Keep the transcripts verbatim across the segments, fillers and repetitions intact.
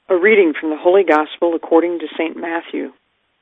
A reading from the Holy Gospel according to Saint Matthew.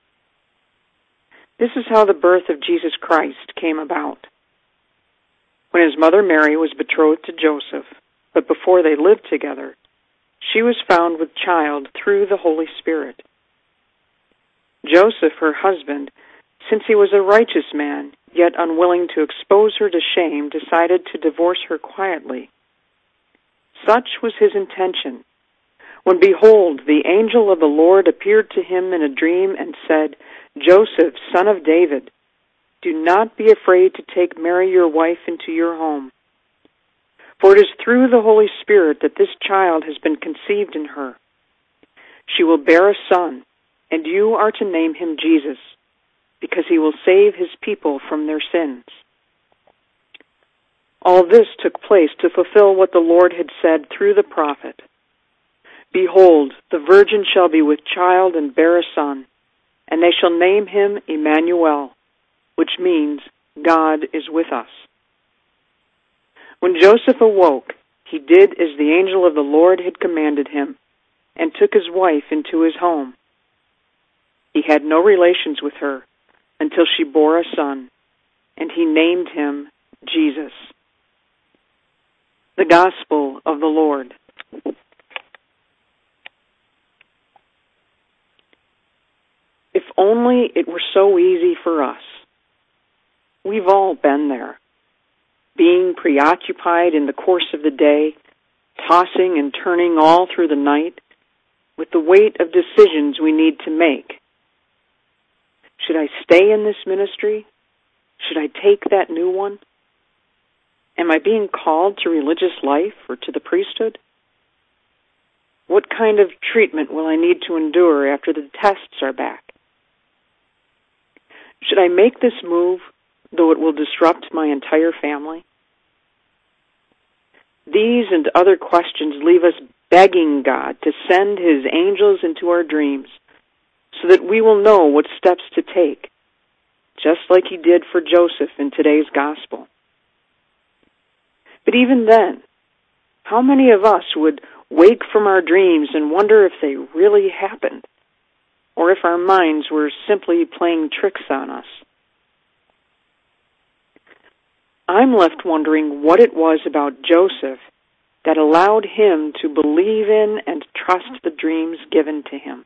This is how the birth of Jesus Christ came about. When his mother Mary was betrothed to Joseph, but before they lived together, she was found with child through the Holy Spirit. Joseph, her husband, since he was a righteous man, yet unwilling to expose her to shame, decided to divorce her quietly. Such was his intention, when behold, the angel of the Lord appeared to him in a dream and said, Joseph, son of David, do not be afraid to take Mary your wife into your home. For it is through the Holy Spirit that this child has been conceived in her. She will bear a son, and you are to name him Jesus, because he will save his people from their sins. All this took place to fulfill what the Lord had said through the prophet. Behold, the virgin shall be with child and bear a son, and they shall name him Emmanuel, which means God is with us. When Joseph awoke, he did as the angel of the Lord had commanded him, and took his wife into his home. He had no relations with her until she bore a son, and he named him Jesus. The Gospel of the Lord. If only it were so easy for us. We've all been there, being preoccupied in the course of the day, tossing and turning all through the night, with the weight of decisions we need to make. Should I stay in this ministry? Should I take that new one? Am I being called to religious life or to the priesthood? What kind of treatment will I need to endure after the tests are back? Should I make this move, though it will disrupt my entire family? These and other questions leave us begging God to send his angels into our dreams so that we will know what steps to take, just like he did for Joseph in today's gospel. But even then, how many of us would wake from our dreams and wonder if they really happened, or if our minds were simply playing tricks on us? I'm left wondering what it was about Joseph that allowed him to believe in and trust the dreams given to him.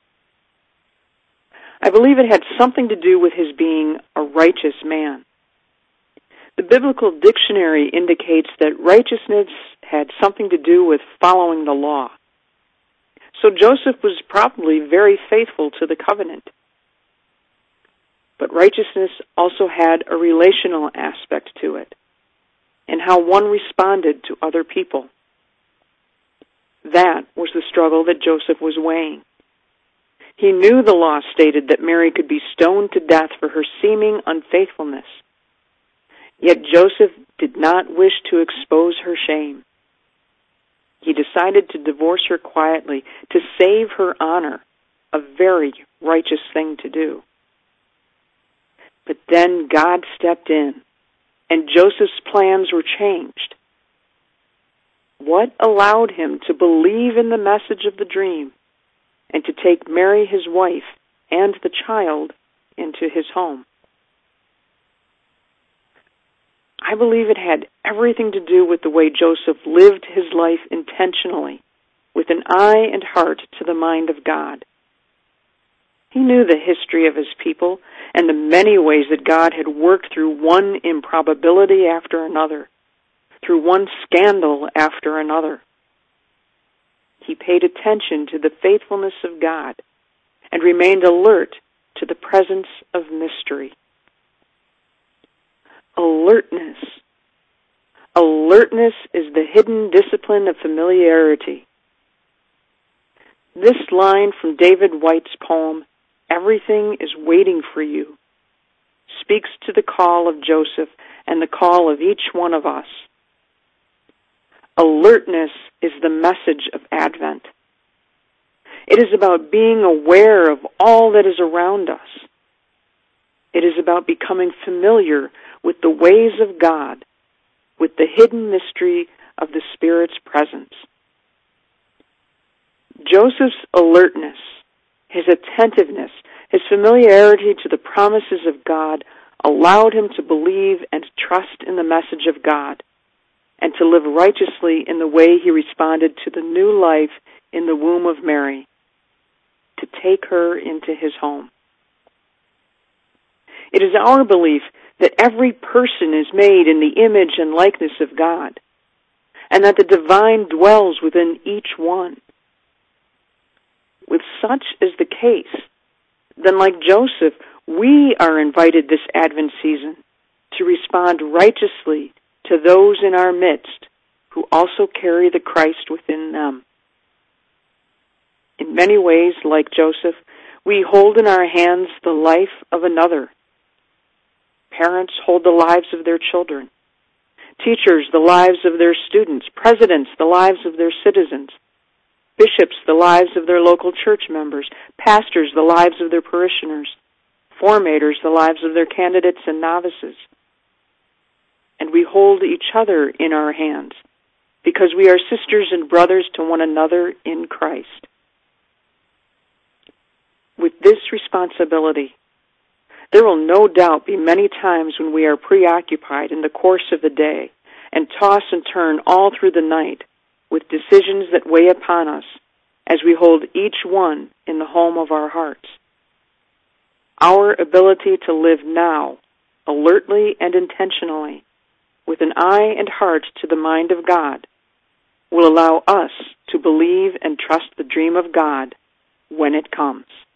I believe it had something to do with his being a righteous man. The biblical dictionary indicates that righteousness had something to do with following the law. So Joseph was probably very faithful to the covenant. But righteousness also had a relational aspect to it, and how one responded to other people. That was the struggle that Joseph was weighing. He knew the law stated that Mary could be stoned to death for her seeming unfaithfulness. Yet Joseph did not wish to expose her shame. He decided to divorce her quietly to save her honor, a very righteous thing to do. But then God stepped in, and Joseph's plans were changed. What allowed him to believe in the message of the dream and to take Mary, his wife, and the child into his home? I believe it had everything to do with the way Joseph lived his life intentionally, with an eye and heart to the mind of God. He knew the history of his people and the many ways that God had worked through one improbability after another, through one scandal after another. He paid attention to the faithfulness of God and remained alert to the presence of mystery. Alertness. Alertness is the hidden discipline of familiarity. This line from David White's poem, Everything is Waiting for You, speaks to the call of Joseph and the call of each one of us. Alertness is the message of Advent. It is about being aware of all that is around us. It is about becoming familiar with the ways of God, with the hidden mystery of the Spirit's presence. Joseph's alertness, his attentiveness, his familiarity to the promises of God allowed him to believe and trust in the message of God and to live righteously in the way he responded to the new life in the womb of Mary, to take her into his home. It is our belief that every person is made in the image and likeness of God, and that the divine dwells within each one. With such as the case, then like Joseph, we are invited this Advent season to respond righteously to those in our midst who also carry the Christ within them. In many ways, like Joseph, we hold in our hands the life of another. Parents hold the lives of their children. Teachers, the lives of their students. Presidents, the lives of their citizens. Bishops, the lives of their local church members. Pastors, the lives of their parishioners. Formators, the lives of their candidates and novices. And we hold each other in our hands because we are sisters and brothers to one another in Christ. With this responsibility, there will no doubt be many times when we are preoccupied in the course of the day and toss and turn all through the night with decisions that weigh upon us as we hold each one in the home of our hearts. Our ability to live now, alertly and intentionally, with an eye and heart to the mind of God, will allow us to believe and trust the dream of God when it comes.